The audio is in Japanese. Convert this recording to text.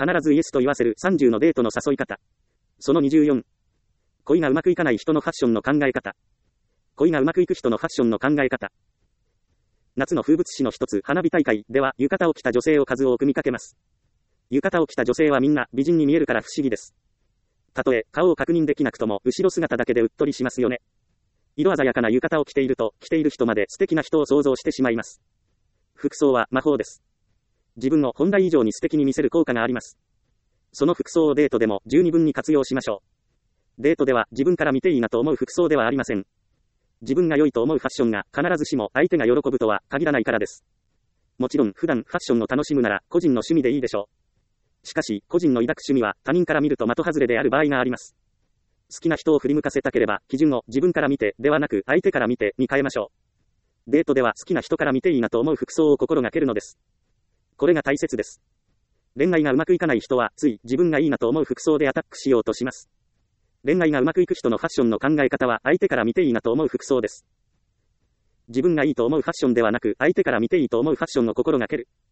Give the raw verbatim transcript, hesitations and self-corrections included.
必ずイエスと言わせるさんじゅうのデートの誘い方。そのにじゅうよん。恋がうまくいかない人のファッションの考え方。恋がうまくいく人のファッションの考え方。夏の風物詩の一つ、花火大会では浴衣を着た女性を数多く見かけます。浴衣を着た女性はみんな美人に見えるから不思議です。たとえ顔を確認できなくとも後ろ姿だけでうっとりしますよね。色鮮やかな浴衣を着ていると、着ている人まで素敵な人を想像してしまいます。服装は魔法です。自分を本来以上に素敵に見せる効果があります。その服装をデートでも十二分に活用しましょう。デートでは自分から見ていいなと思う服装ではありません。自分が良いと思うファッションが必ずしも相手が喜ぶとは限らないからです。もちろん普段ファッションを楽しむなら個人の趣味でいいでしょう。しかし個人の抱く趣味は他人から見ると的外れである場合があります。好きな人を振り向かせたければ基準を自分から見てではなく相手から見てに変えましょう。デートでは好きな人から見ていいなと思う服装を心がけるのです。これが大切です。恋愛がうまくいかない人はつい自分がいいなと思う服装でアタックしようとします。恋愛がうまくいく人のファッションの考え方は相手から見ていいなと思う服装です。自分がいいと思うファッションではなく相手から見ていいと思うファッションを心がける。